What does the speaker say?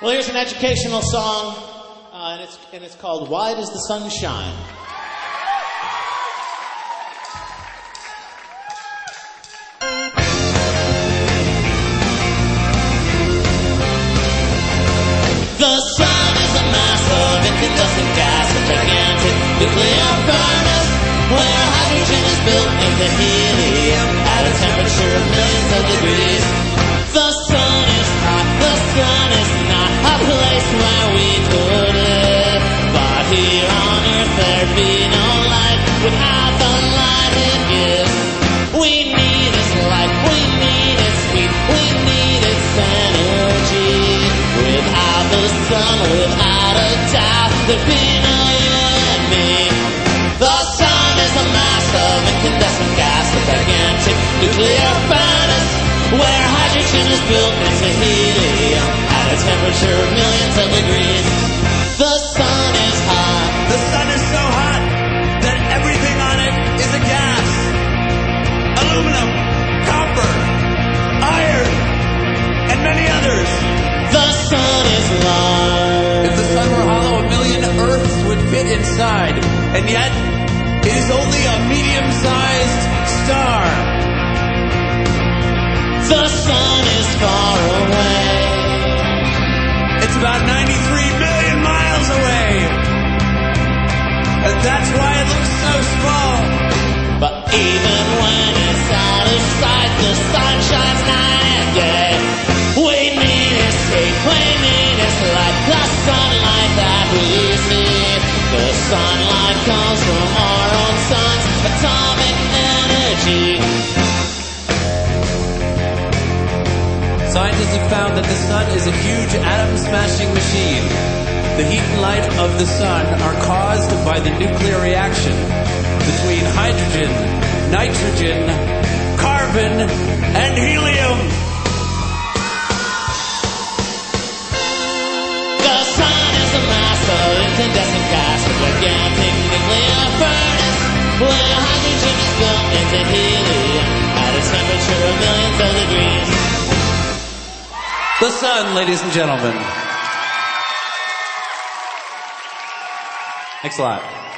Well, here's an educational song, and it's called "Why Does the Sun Shine?" The sun is a mass of incandescent gas, a gigantic nuclear furnace where hydrogen is built into helium at a temperature of millions of degrees. The sun is hot, the sun is not a place where we could live, but here on Earth there'd be no life without the light it gives. We need its light, we need its heat, we need its energy. Without the sun, without a doubt, there'd be no you and me. The sun is a mass of incandescent gas, a gigantic nuclear furnace where hydrogen is built into helium at a temperature of millions of degrees. The sun is hot. The sun is so hot that everything on it is a gas. Aluminum, copper, iron, and many others. The sun is long. If the sun were hollow, 1 million Earths would fit inside. And yet, it is only a medium-sized star. The sun is far away. It's about 93 million miles away. And that's why it looks so small. But even when it's out of sight, the sun shines night and day. We need its heat, we need its light, the sunlight that we see. The sunlight comes from our own sun's atomic energy. Scientists have found that the sun is a huge atom-smashing machine. The heat and light of the sun are caused by the nuclear reaction between hydrogen, nitrogen, carbon, and helium. The sun is a mass of incandescent gas, a gigantic nuclear furnace where hydrogen is built into helium at a temperature of millions of degrees. The sun, ladies and gentlemen. Thanks a lot.